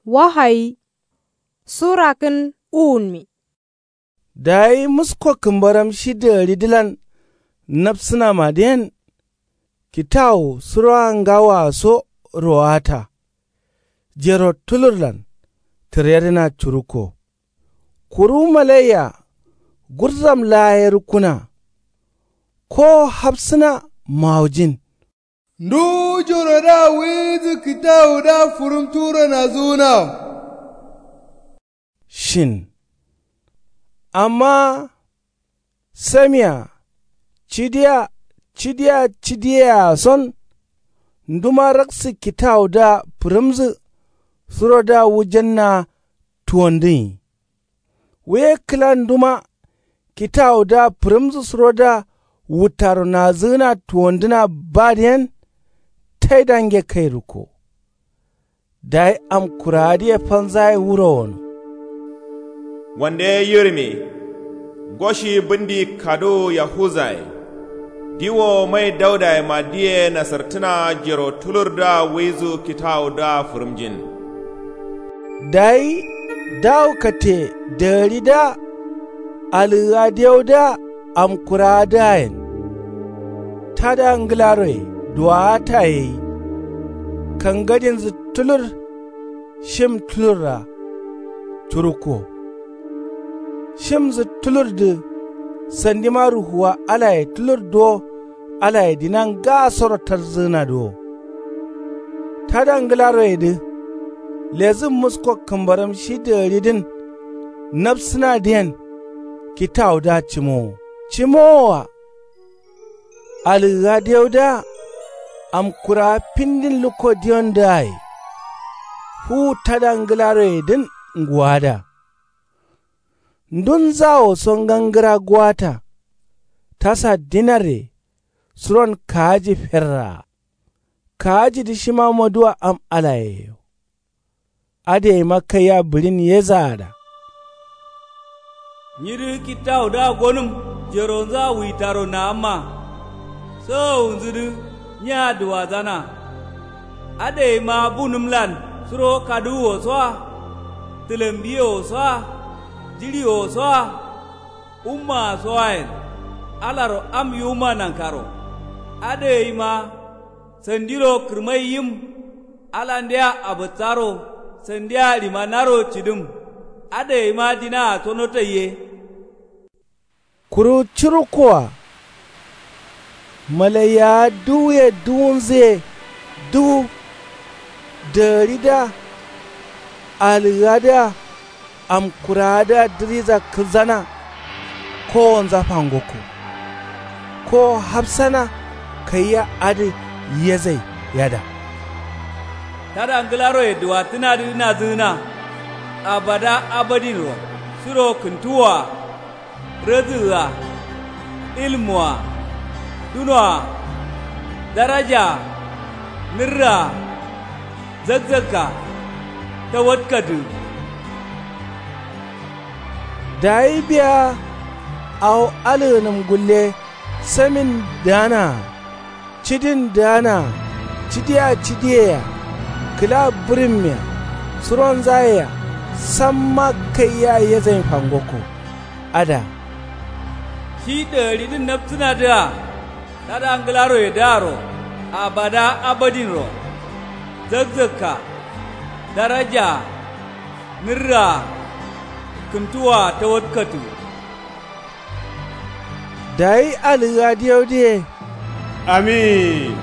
Wahayi Surakin Unmi. Dai musko kumbaram shida ridilan napsina maden kitao sura ngawa so roata jero tulurlan tiryarina churuko kuru malaya gurzam layar kuna ko hapsina maujin ndu joro da wizu kitao da furum tura na zuna shin amma samiya cidiya son nduma raksi kitao da furimzu suro da wujanna tuwandin we kila nduma kitao da furimzu suro da wutar na zina tuwandina badiyan taidange kai ruko dai am kuradiye fanzai wuro wani wanda ya yirmi goshi bindi kado ya huzai diwo mai dauda ma diye na sartuna jiro tulur da wizu kitao da furumjin dai daukate dari da alradiyau da amkura dayin ta da anglaroe duwa ta yi kan gadin tulur shim tulura turko shim tulur da sandi maruhuwa alaye tulur do alaye dinan gasar tarzina do ta da anglaroe da lezin musko kambaram shi da ridin nafsina diyan kitau da cimowa alradiyau da amkura pindin lukodiyon dai hu tadangilare din ngwada ndun zawo son gangara gwata tasa dinare suron kaji ferra kaji di shima maduwa am alaye ade maka ya birin ya zada nyiri kitau da gonum jeronza witaro na amma so unzudu nya duwa zana ade ma bunum lan suro kadu oswa tilembi oswa jiri oswa umma soain alaro am yuma nankaro ade ma sandiro kirmayim alandia abutsaro sandia limanaro chidum ade ma dina tonotaye kuru churukoa malaya duye dunze du darida algada amkurada driza kizana ko wanza fangoko ko hafsana kayya adi yazai yada tada anglaro edwa tina dina zina abada abadin ro suro kuntuwa razuwa ilmuwa dunwa daraja nirra zazzaka tawakkadu dai biya au alunin gulle samin dana cidin dana cidiya kila birmiya suron zaya samma kayya ya zai fangoko ada shi ɗari din naftuna da tada anglaro ya daro abada abadin ro zazzaka daraja nirra kuntuwa ta watkatu dai alradiyau diye amin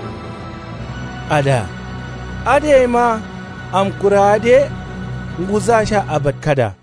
ada ade ma amkurade nguza sha abad kada